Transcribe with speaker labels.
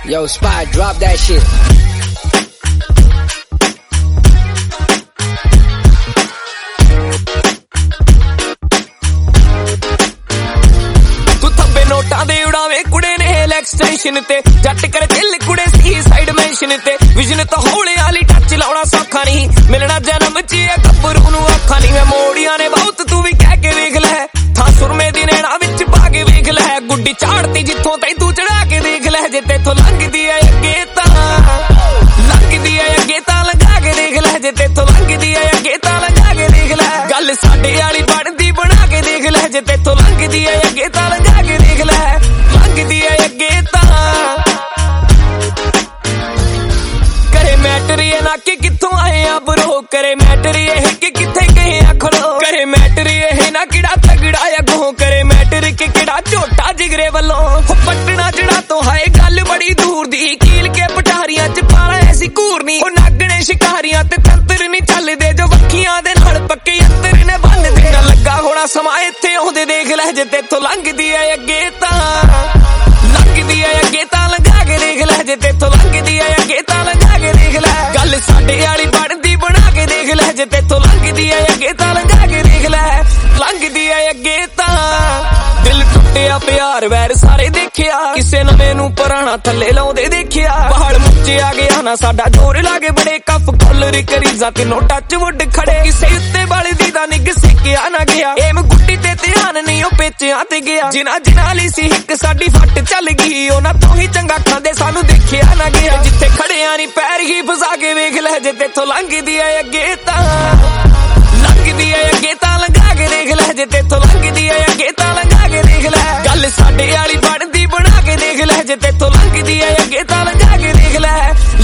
Speaker 1: Yo, Spy, drop that shit.
Speaker 2: नोटा दे उड़ावे कुड़े ने एक्सटेंशन ते जट करे दिल कुड़े सी साइड मेंशन ते विजन तो हौले वाली टच लाउणा सौखा नहीं मिलना जन्म च गब्बरू नू अखा नहीं मैं मोड़ियां ने बहुत तू भी कह के वेख लै था सुरमे दी नैना विच पा के वेख लै गुड्डी चाड़ती जिथों तैं तू चढ़ा के देख लै जे तेथों लंघदी है अगे तां लंघदी है अगे तां लंघा के देख लै जे तेथों लंघदी है अगे तां लंघा के देख लै गल साडे वाली बनदी बना के देख लै जे तेथों लंघदी है अगे तां लंघा के देख लै लंघदी है अगे तां करे मैटर ये ना कि कित्थों आए आ ब्रो करे मैटर ये कि किथे गए आ खड़ो करे मैटर ये ना किड़ा तगड़ा या गो करे मैटर कि किड़ा झोटा जिगरे वालों पटना जड़ा तो है गल बड़ी दूर दी कील के पटारियां च पाला ऐसी कूरनी ओ नागणे शिकारियां ते तंत्र नहीं चलदे जो वखियां दे नाल पक्के अंतर ने बन दे लगा होना समा इत्थे आउंदे देख लै जे तेथों लंघदी है अगे तां लंघदी है अगे तां लंघा के देख लै जे तेथों लंघदी है अगे तां लंघा के देख लै गल साडे वाली बनदी बना के देख लै जे तेथों लंघदी है अगे तां लंघा के देख लै लंघदी है अगे तां दिल टुटिया प्यार वैर सारे देखिया किसे नवे नू पुराना थल्ले लाउंदे देखिया पहाड़ मुच्चे आ गया ना साडा जोर लागे बड़े कफ कॉलर करीजा तीनों टच वुड खड़े किसे उत्ते वाली दी दा निग सिक्किया ना गया एम गुड्डी ते ध्यान नहीं ओ पेचियां ते गया जिना जिना ली सी हिक साडी फट चल गई ओना तो ही चंगा खांदे सानू देखिया ना गया जिथे खड़िया नी पैर ही फसा के वेख लै जे तेथों लंघदी है अगे तां लंघदी है अगे तां लंघा के देख लै जे तेथों लंघदी है अगे तां लंघा के देख लै गल साडे वाली बनदी बना के देख लै जे तेथों लंघदी है अगे तां लंघा के देख लै